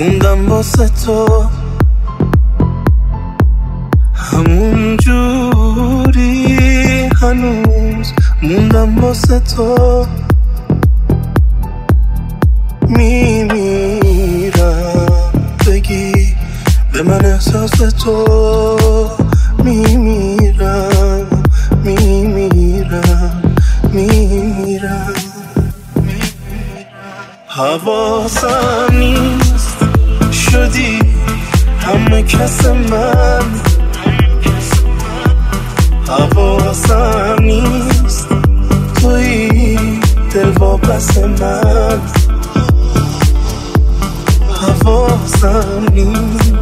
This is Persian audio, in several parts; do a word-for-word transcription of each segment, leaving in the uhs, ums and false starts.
خوندم واسه تو همون جوری هنوز موندم واسه تو میمیرم بگی به من احساس تو میمیرم میمیرم میمیرم حواسم نیست شدی همه کس من حواسم نیست توی دل واپس من حواسم نیست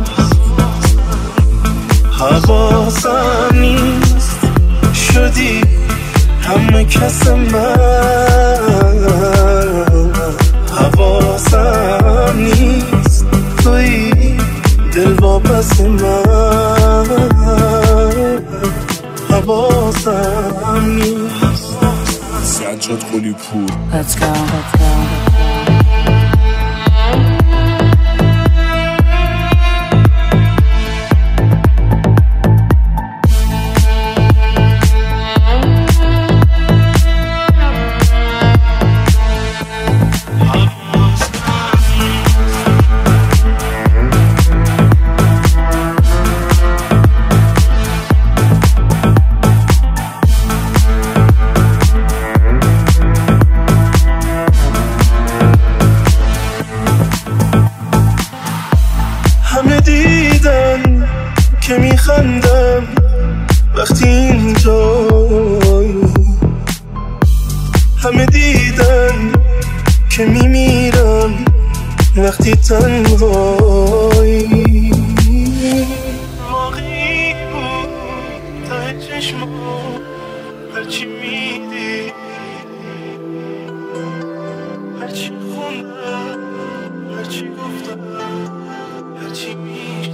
حواسم نیست شدی همه کس من حواسم نیست توی دل واپس من حواسم نیست سجاد قلی پور Let's go, let's go. همه دیدن که میخندم وقتی اینجایی همه دیدن که میمیرم وقتی تنهایی واقعی بود ته چشما هرچی میدی هرچی خوندم هرچی گفتم هرچی میشنیدی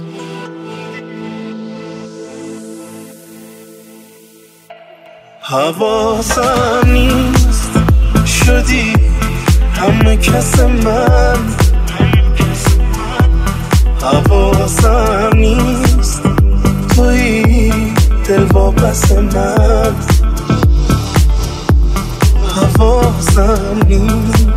حواسم نیست شدی همه کس من حواسم نیست توی دل واپس من حواسم نیست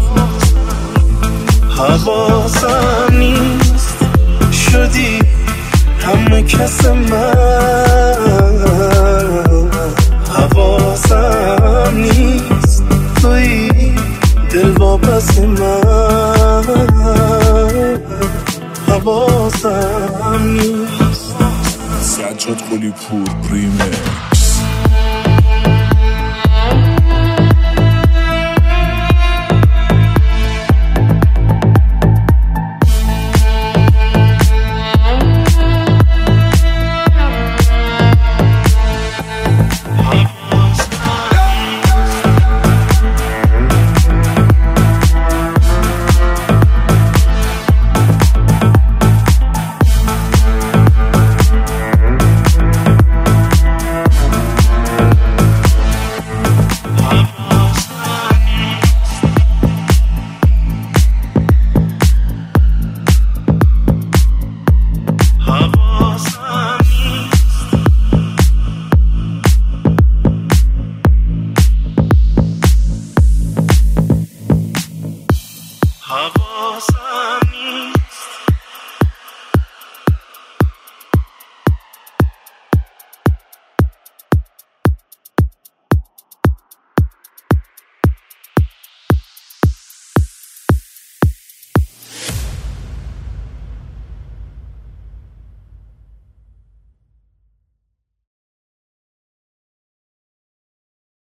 حواسم نیست شدی همه کس من حواسم نیست توی دل واپس من حواسم نیست سجاد قلی پور ریمیکس